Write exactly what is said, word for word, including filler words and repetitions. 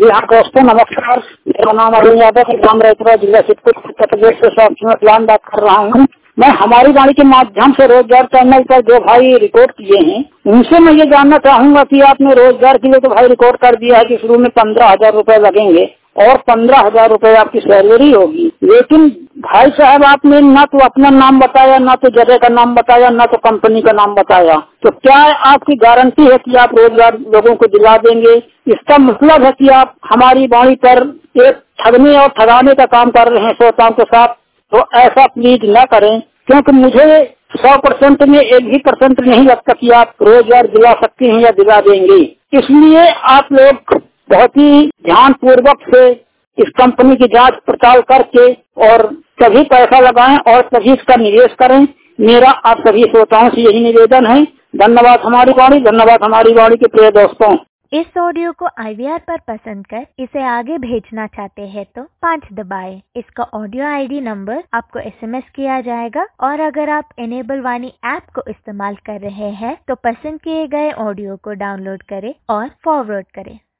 जी हाँ दोस्तों नमस्कार, मेरा नाम अरुण यादव है, ग्राम रैपुरा, जिला सिद्धपुर, उत्तर प्रदेश से सॉफ्टवेयर प्लान बात कर रहा हूँ। मैं हमारी वाणी के माध्यम से रोजगार चैनल पर जो भाई रिकॉर्ड किए हैं उनसे मैं ये जानना चाहूंगा कि आपने रोजगार के लिए तो भाई रिकॉर्ड कर दिया है कि शुरू में पंद्रह हजार रूपये लगेंगे और पंद्रह हजार रूपये आपकी सैलरी होगी, लेकिन भाई साहब आपने न तो अपना नाम बताया, न तो जगह का नाम बताया, न तो कंपनी का नाम बताया। तो क्या आपकी गारंटी है कि आप रोजगार लोगों को दिला देंगे? इसका मतलब है कि आप हमारी वाणी पर एक ठगने और ठगाने का काम कर रहे हैं श्रोताओं के साथ। तो ऐसा प्लीज न करें, क्योंकि मुझे सौ परसेंट में एक भी परसेंट नहीं लगता कि आप रोजगार दिला सकते हैं या दिला देंगे। इसलिए आप लोग बहुत ही ध्यान पूर्वक से इस कंपनी की जांच पड़ताल करके और तभी पैसा लगाएं और तभी इसका निवेश करें। मेरा आप सभी श्रोताओं से यही निवेदन है। धन्यवाद हमारी वाणी, धन्यवाद हमारी वाणी के प्रिय दोस्तों। इस ऑडियो को आई वी आर पर पसंद कर इसे आगे भेजना चाहते हैं तो पाँच दबाएं। इसका ऑडियो आई डी नंबर आपको एस एम एस किया जाएगा और अगर आप इनेबल वाणी ऐप को इस्तेमाल कर रहे हैं तो पसंद किए गए ऑडियो को डाउनलोड करें और फॉरवर्ड करें।